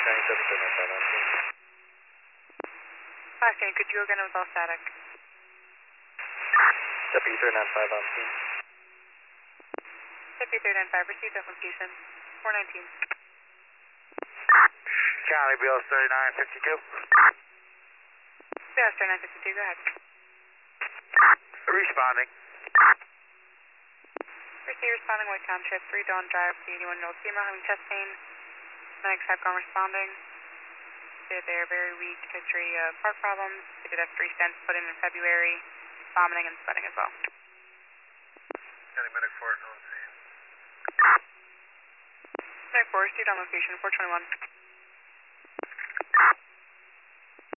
County 739 on scene. Could you go again with all static? Deputy 395 on scene. Deputy 395, received at location 419. Charlie Bill 3952. Yes, 3952, go ahead. Responding. Receive responding White Township, 3 Dawn Drive, the 81-year-old female having chest pain. Medics have gone responding. They're very weak history of heart problems. They did have 3 stents put in February, vomiting and sweating as well. County Medic 4 is on scene. Medic 4, received on location 421.